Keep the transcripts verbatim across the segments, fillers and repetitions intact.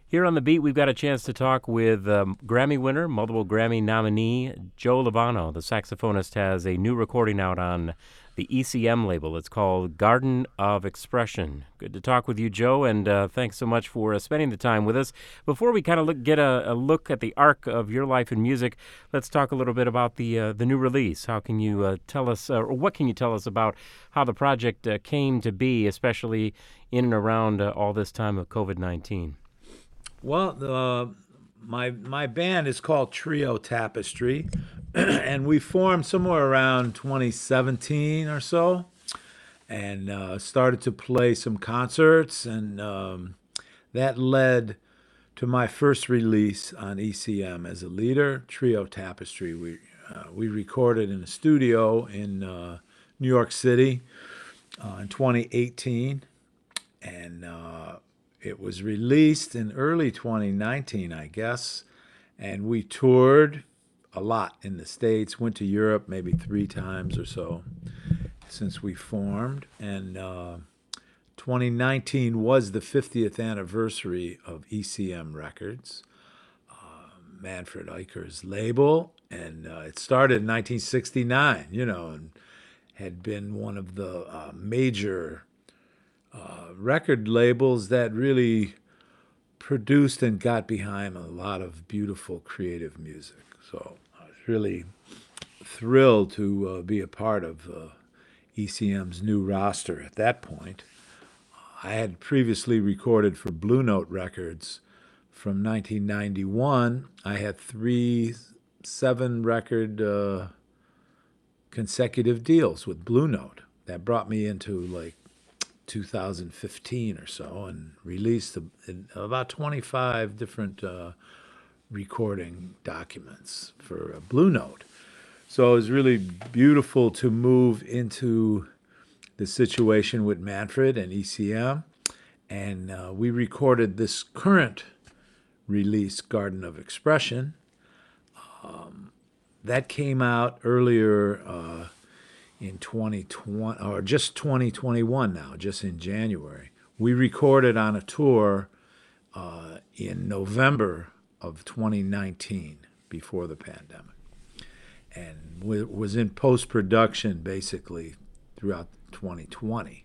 Here on The Beat, we've got a chance to talk with um, Grammy winner, multiple Grammy nominee, Joe Lovano. The saxophonist has a new recording out on the E C M label. It's called Garden of Expression. Good to talk with you, Joe, and uh, thanks so much for uh, spending the time with us. Before we kind of look, get a, a look at the arc of your life in music, let's talk a little bit about the uh, the new release. How can you uh, tell us, uh, or what can you tell us about how the project uh, came to be, especially in and around uh, all this time of COVID nineteen? Well, uh, my my band is called Trio Tapestry, and we formed somewhere around twenty seventeen or so, and uh, started to play some concerts, and um, that led to my first release on E C M as a leader, Trio Tapestry. We uh, we recorded in a studio in uh, New York City uh, in twenty eighteen, and uh, it was released in early twenty nineteen, I guess, and we toured a lot in the States, went to Europe maybe three times or so since we formed, and uh, twenty nineteen was the fiftieth anniversary of E C M Records, uh, Manfred Eicher's label, and uh, it started in nineteen sixty-nine, you know, and had been one of the uh, major uh, record labels that really produced and got behind a lot of beautiful creative music. So I was really thrilled to uh, be a part of uh, E C M's new roster at that point. I had previously recorded for Blue Note Records from nineteen ninety-one. I had three seven record uh, consecutive deals with Blue Note. That brought me into like two thousand fifteen or so, and released about twenty-five different uh, recording documents for uh, Blue Note. So it was really beautiful to move into the situation with Manfred and E C M, and uh, we recorded this current release, Garden of Expression. Um, that came out earlier uh, in twenty twenty, or just twenty twenty-one now, just in January. We recorded on a tour uh, in November of twenty nineteen, before the pandemic, and w- was in post-production basically throughout twenty twenty.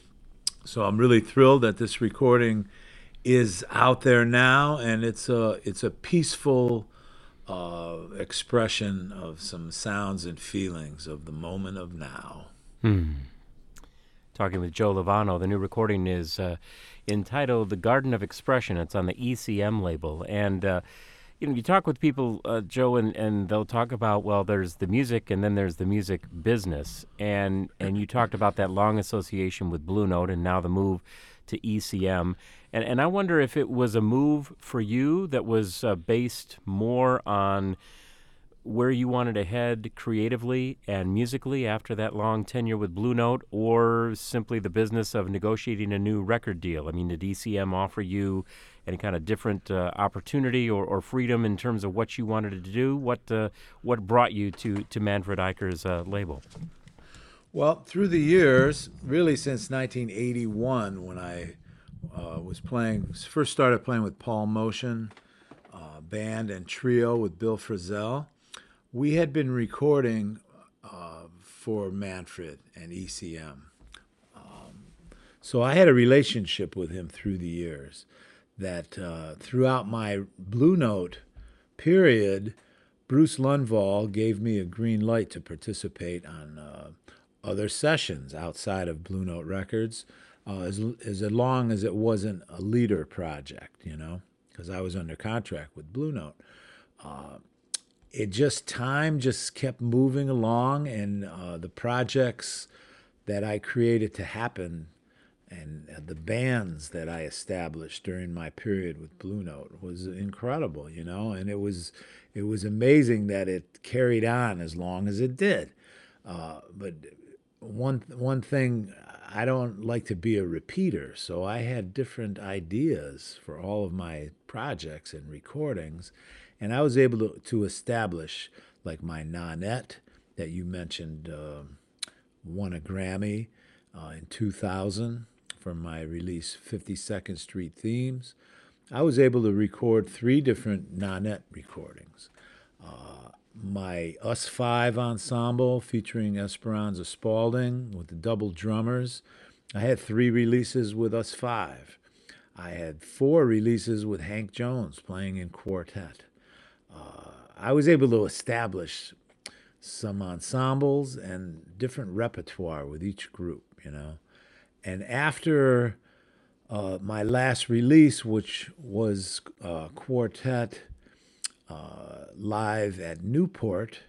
So I'm really thrilled that this recording is out there now, and it's a, it's a peaceful uh, expression of some sounds and feelings of the moment of now. Hmm. Talking with Joe Lovano. The new recording is uh, entitled The Garden of Expression. It's on the E C M label. And, uh, you know, you talk with people, uh, Joe, and, and they'll talk about, well, there's the music and then there's the music business. And, and you talked about that long association with Blue Note and now the move to E C M. And, and I wonder if it was a move for you that was uh, based more on where you wanted to head creatively and musically after that long tenure with Blue Note, or simply the business of negotiating a new record deal? I mean, did E C M offer you any kind of different uh, opportunity or, or freedom in terms of what you wanted to do? What uh, what brought you to, to Manfred Eicher's uh, label? Well, through the years, really since nineteen eighty-one, when I uh, was playing, first started playing with Paul Motion uh, band and trio with Bill Frisell, we had been recording uh, for Manfred and E C M. Um, so I had a relationship with him through the years that uh, throughout my Blue Note period, Bruce Lundvall gave me a green light to participate on uh, other sessions outside of Blue Note Records, uh, as, as long as it wasn't a leader project, you know, because I was under contract with Blue Note. Uh, it just, time just kept moving along, and uh, the projects that I created to happen and the bands that I established during my period with Blue Note was incredible, you know, and it was it was amazing that it carried on as long as it did. Uh, but one one thing, I don't like to be a repeater, so I had different ideas for all of my projects and recordings, and I was able to, to establish, like my Nanette that you mentioned, uh, won a Grammy uh, in two thousand for my release fifty-second Street Themes. I was able to record three different Nanette recordings. Uh, my Us Five ensemble featuring Esperanza Spalding with the double drummers. I had three releases with Us Five. I had four releases with Hank Jones playing in quartet. Uh, I was able to establish some ensembles and different repertoire with each group, you know. And after uh, my last release, which was uh, quartet uh, live at Newport,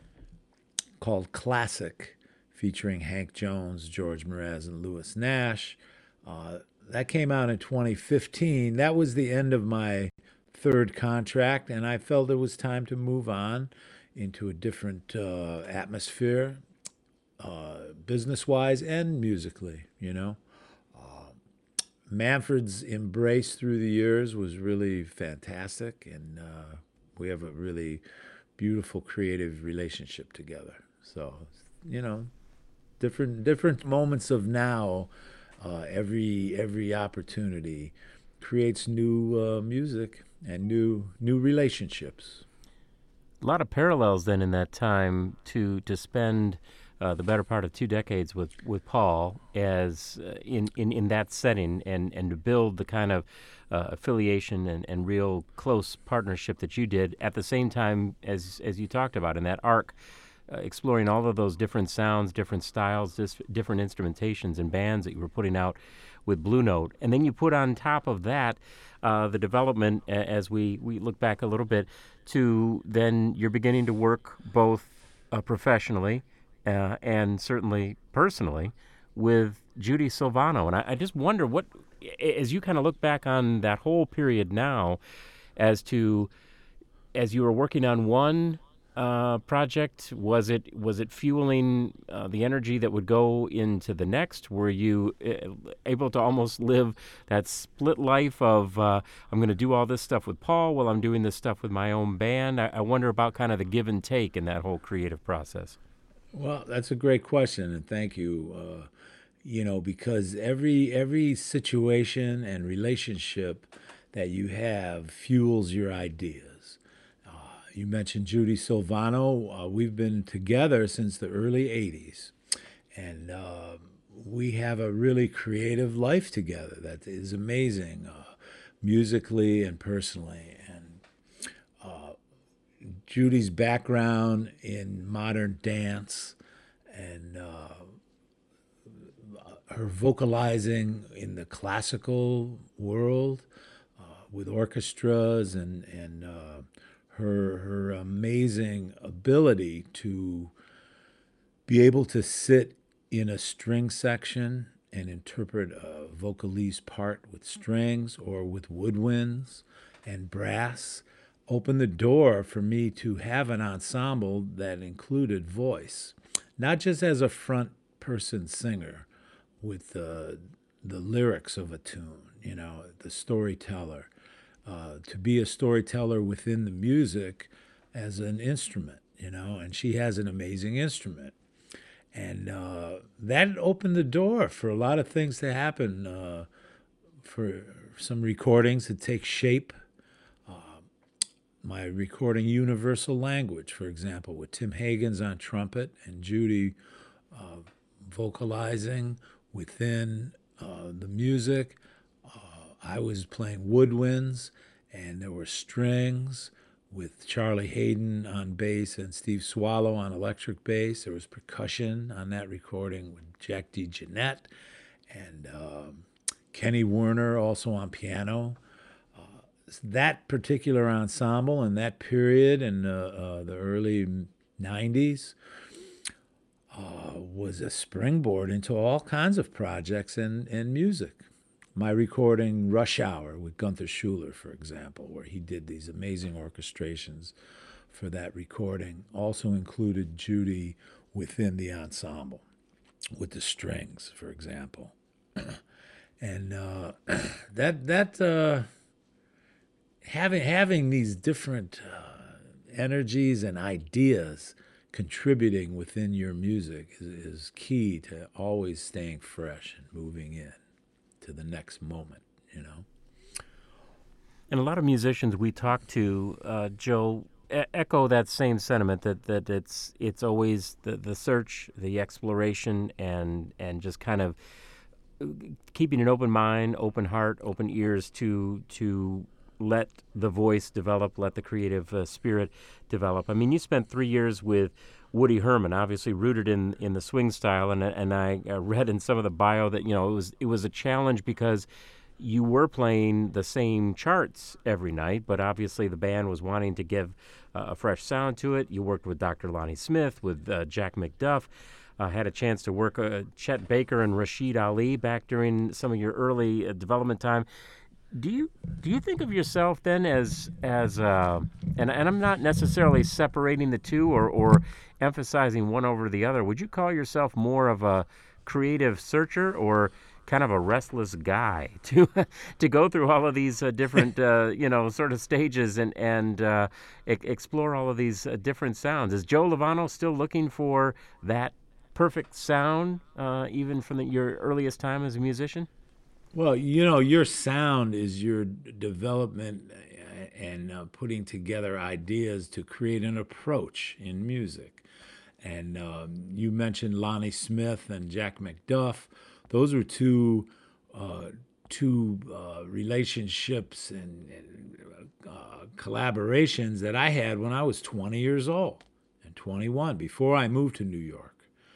called Classic, featuring Hank Jones, George Mraz, and Louis Nash, uh, that came out in twenty fifteen. That was the end of my third contract, and I felt it was time to move on into a different uh, atmosphere, uh, business-wise and musically, you know. Manfred's embrace through the years was really fantastic, and uh, we have a really beautiful creative relationship together. So, you know, different different moments of now, uh, every every opportunity creates new uh, music and new new relationships. A lot of parallels then in that time to to spend uh, the better part of two decades with, with Paul as uh, in, in in that setting, and, and to build the kind of uh, affiliation and, and real close partnership that you did at the same time as as you talked about in that arc, uh, exploring all of those different sounds, different styles, dis- different instrumentations and bands that you were putting out with Blue Note. And then you put on top of that uh, the development, a- as we, we look back a little bit, to then you're beginning to work both uh, professionally uh, and certainly personally with Judy Silvano. And I, I just wonder what, as you kind of look back on that whole period now, as to as you were working on one uh, project, was it was it fueling uh, the energy that would go into the next? Were you uh, able to almost live that split life of uh, I'm going to do all this stuff with Paul while I'm doing this stuff with my own band? I, I wonder about kind of the give and take in that whole creative process. Well, that's a great question, and thank you. Uh, you know, because every every situation and relationship that you have fuels your ideas. Uh, you mentioned Judy Silvano. Uh, we've been together since the early eighties, and uh, we have a really creative life together that is amazing, uh, musically and personally. And Judy's background in modern dance and uh, her vocalizing in the classical world uh, with orchestras and and uh, her her amazing ability to be able to sit in a string section and interpret a vocalese part with strings or with woodwinds and brass opened the door for me to have an ensemble that included voice, not just as a front person singer with the the lyrics of a tune, you know, the storyteller, uh, to be a storyteller within the music as an instrument, you know, and she has an amazing instrument. And uh, that opened the door for a lot of things to happen, uh, for some recordings to take shape. My recording Universal Language, for example, with Tim Hagens on trumpet and Judy uh, vocalizing within uh, the music. Uh, I was playing woodwinds, and there were strings with Charlie Hayden on bass and Steve Swallow on electric bass. There was percussion on that recording with Jack DeJohnette and um, Kenny Werner also on piano. That particular ensemble and that period in uh, uh, the early nineties uh, was a springboard into all kinds of projects and, and music. My recording Rush Hour with Gunther Schuller, for example, where he did these amazing orchestrations for that recording, also included Judy within the ensemble with the strings, for example. And uh, that that uh, having having these different uh, energies and ideas contributing within your music is, is key to always staying fresh and moving in to the next moment, you know. And a lot of musicians we talk to, uh, Joe, e- echo that same sentiment that, that it's it's always the, the search, the exploration, and and just kind of keeping an open mind, open heart, open ears to to let the voice develop, let the creative uh, spirit develop. I mean, you spent three years with Woody Herman, obviously rooted in, in the swing style, and and I uh, read in some of the bio that you know it was it was a challenge because you were playing the same charts every night, but obviously the band was wanting to give uh, a fresh sound to it. You worked with Doctor Lonnie Smith, with uh, Jack McDuff. Uh, had a chance to work uh, Chet Baker and Rashid Ali back during some of your early uh, development time. Do you do you think of yourself then as as uh, and and I'm not necessarily separating the two or or emphasizing one over the other. Would you call yourself more of a creative searcher or kind of a restless guy to to go through all of these uh, different uh, you know sort of stages and and uh, e- explore all of these uh, different sounds? Is Joe Lovano still looking for that perfect sound, uh, even from the, your earliest time as a musician? Well, you know, your sound is your d- development uh, and uh, putting together ideas to create an approach in music. And um, you mentioned Lonnie Smith and Jack McDuff. Those were two uh, two uh, relationships and, and uh, collaborations that I had when I was twenty years old and twenty-one before I moved to New York.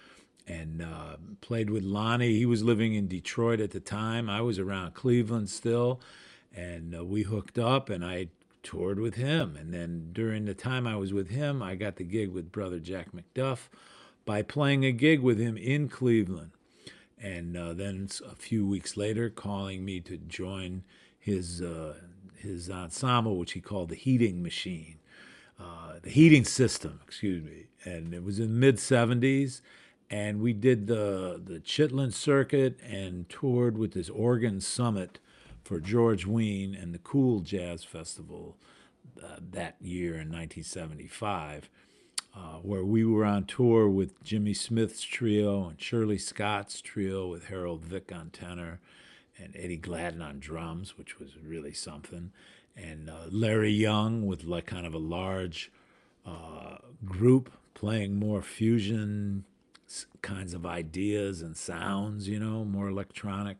And uh, played with Lonnie. He was living in Detroit at the time. I was around Cleveland still, and uh, we hooked up, and I toured with him. And then during the time I was with him, I got the gig with brother Jack McDuff by playing a gig with him in Cleveland. And uh, then a few weeks later, calling me to join his uh, his ensemble, which he called the Heating Machine, uh, the Heating System, excuse me. And it was in the mid seventies. And we did the the Chitlin circuit and toured with this organ summit for George Wein and the Cool Jazz Festival uh, that year in nineteen seventy-five, uh, where we were on tour with Jimmy Smith's trio and Shirley Scott's trio with Harold Vick on tenor and Eddie Gladden on drums, which was really something, and uh, Larry Young with like kind of a large uh, group playing more fusion kinds of ideas and sounds, you know, more electronic.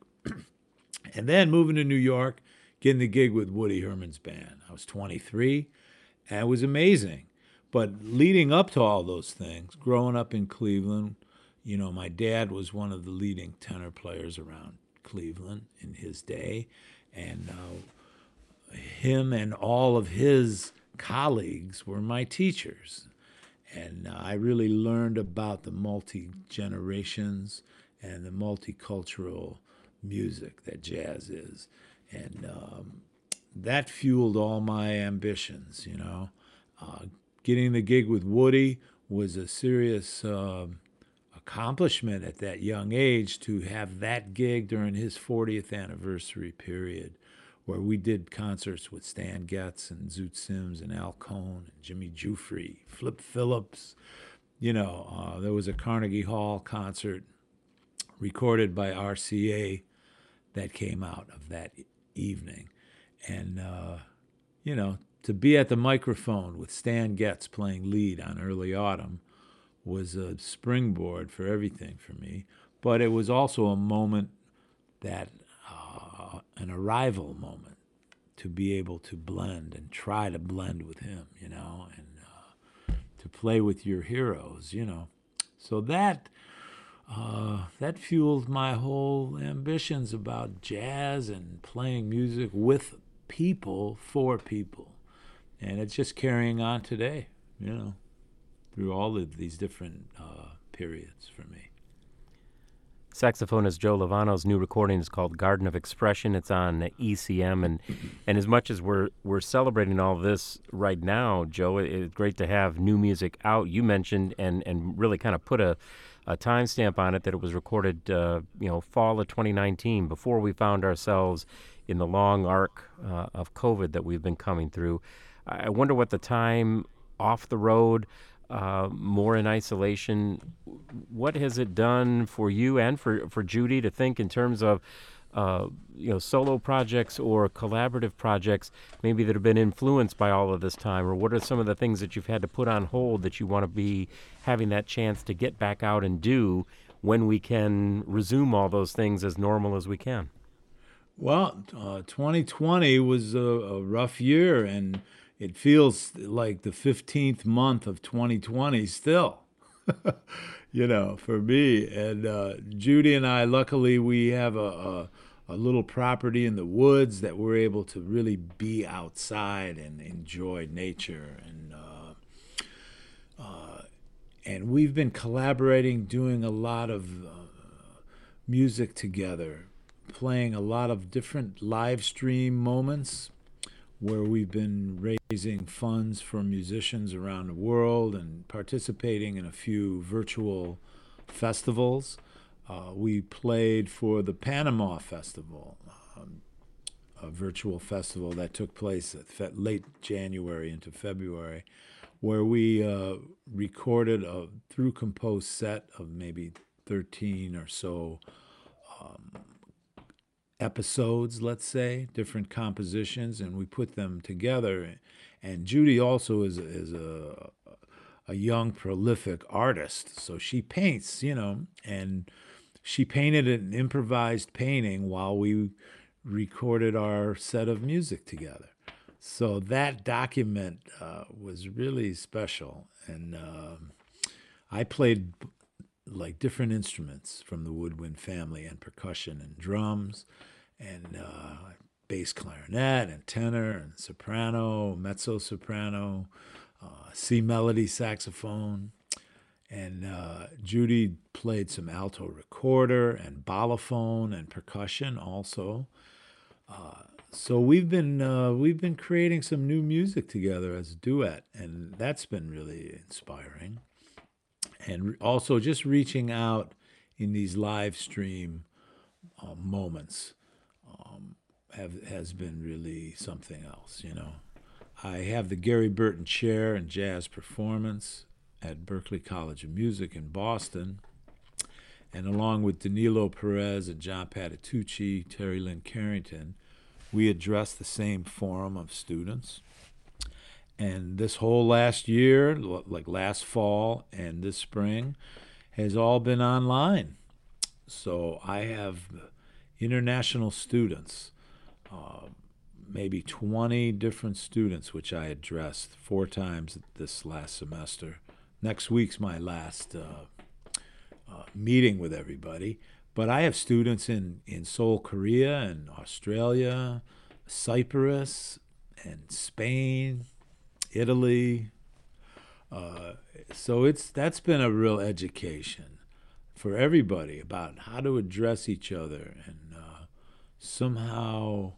And then moving to New York, getting the gig with Woody Herman's band. I was twenty-three, and it was amazing. But leading up to all those things, growing up in Cleveland, you know, my dad was one of the leading tenor players around Cleveland in his day, and uh, him and all of his colleagues were my teachers. And uh, I really learned about the multi-generations and the multicultural music that jazz is. And um, that fueled all my ambitions, you know. Uh, getting the gig with Woody was a serious uh, accomplishment at that young age to have that gig during his fortieth anniversary period, where we did concerts with Stan Getz and Zoot Sims and Al Cohn and Jimmy Giuffre, Flip Phillips. You know, uh, there was a Carnegie Hall concert recorded by R C A that came out of that evening. And, uh, you know, to be at the microphone with Stan Getz playing lead on Early Autumn was a springboard for everything for me. But it was also a moment that Uh, an arrival moment to be able to blend and try to blend with him, you know, and uh, to play with your heroes, you know. So that uh, that fueled my whole ambitions about jazz and playing music with people for people, and it's just carrying on today, you know, through all of these different uh, periods for me. Saxophonist Joe Lovano's new recording is called Garden of Expression. It's on E C M, and and as much as we're we're celebrating all this right now, Joe, it, it's great to have new music out. You mentioned and and really kind of put a a timestamp on it that it was recorded, uh, you know, fall of twenty nineteen, before we found ourselves in the long arc uh, of COVID that we've been coming through. I wonder what the time off the road, uh, more in isolation, what has it done for you and for, for Judy to think in terms of uh, you know, solo projects or collaborative projects maybe that have been influenced by all of this time? Or what are some of the things that you've had to put on hold that you want to be having that chance to get back out and do when we can resume all those things as normal as we can? Well, uh, twenty twenty was a, a rough year, and it feels like the fifteenth month of twenty twenty still, you know, for me. And uh, Judy and I, luckily, we have a, a, a little property in the woods that we're able to really be outside and enjoy nature. And uh, uh, and we've been collaborating, doing a lot of uh, music together, playing a lot of different live stream moments where we've been raising funds for musicians around the world and participating in a few virtual festivals. Uh, we played for the Panama Festival, um, a virtual festival that took place at fe- late January into February, where we uh, recorded a through composed set of maybe thirteen or so episodes, let's say, different compositions, and we put them together. And Judy also is is a a young prolific artist, so she paints, you know, and she painted an improvised painting while we recorded our set of music together. So that document uh, was really special, and uh, I played like different instruments from the woodwind family and percussion and drums and uh, bass clarinet and tenor and soprano, mezzo soprano, uh, C melody saxophone. And uh, Judy played some alto recorder and balafone and percussion also. Uh, so we've been uh, we've been creating some new music together as a duet, and that's been really inspiring. And also just reaching out in these live stream uh, moments um, have has been really something else. You know, I have the Gary Burton Chair in Jazz Performance at Berklee College of Music in Boston, and along with Danilo Perez and John Patitucci, Terry Lynn Carrington, we address the same forum of students. And this whole last year, like last fall and this spring, has all been online. So I have international students, uh, maybe twenty different students, which I addressed four times this last semester. Next week's my last uh, uh, meeting with everybody. But I have students in, in Seoul, Korea, and Australia, Cyprus, and Spain, Italy. Uh, so it's that's been a real education for everybody about how to address each other and uh, somehow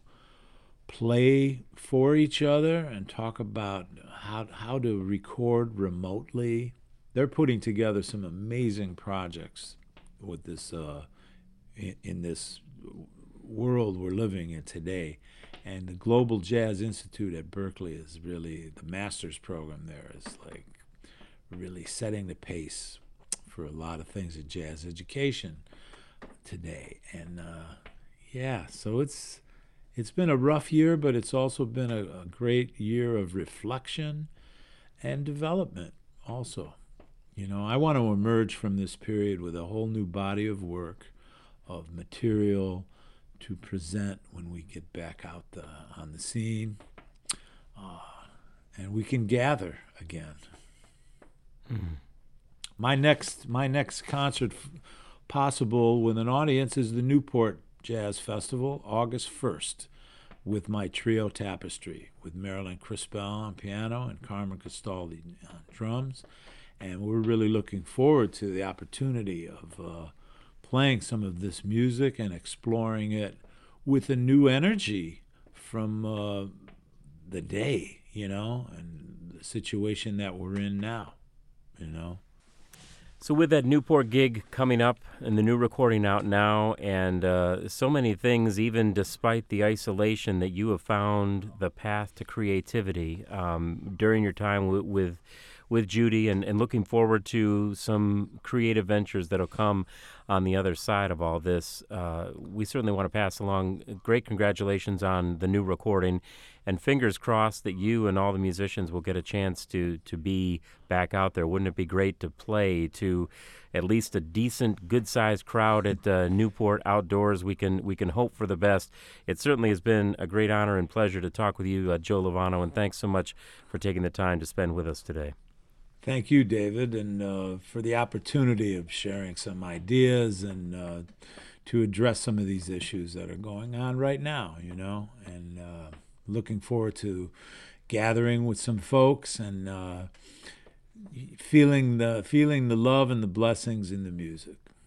play for each other and talk about how how to record remotely. They're putting together some amazing projects with this uh, in, in this world we're living in today. And the Global Jazz Institute at Berklee is really, the master's program there is like really setting the pace for a lot of things in jazz education today. And uh, yeah, so it's it's been a rough year, but it's also been a, a great year of reflection and development also. You know, I want to emerge from this period with a whole new body of work, of material to present when we get back out the, on the scene, uh, and we can gather again. Mm-hmm. My next my next concert f- possible with an audience is the Newport Jazz Festival, August first, with my trio Tapestry, with Marilyn Crispell on piano and Carmen Castaldi on drums. And we're really looking forward to the opportunity of uh, playing some of this music and exploring it with a new energy from uh, the day, you know, and the situation that we're in now, you know. So with that Newport gig coming up and the new recording out now and uh, so many things, even despite the isolation, that you have found the path to creativity um, during your time w- with with Judy and, and looking forward to some creative ventures that'll come. on the other side of all this. Uh, we certainly want to pass along great congratulations on the new recording, and fingers crossed that you and all the musicians will get a chance to to be back out there. Wouldn't it be great to play to at least a decent, good-sized crowd at uh, Newport Outdoors? We can we can hope for the best. It certainly has been a great honor and pleasure to talk with you, uh, Joe Lovano, and thanks so much for taking the time to spend with us today. Thank you, David, and uh, for the opportunity of sharing some ideas and uh, to address some of these issues that are going on right now, you know, and uh, looking forward to gathering with some folks and uh, feeling the feeling the love and the blessings in the music.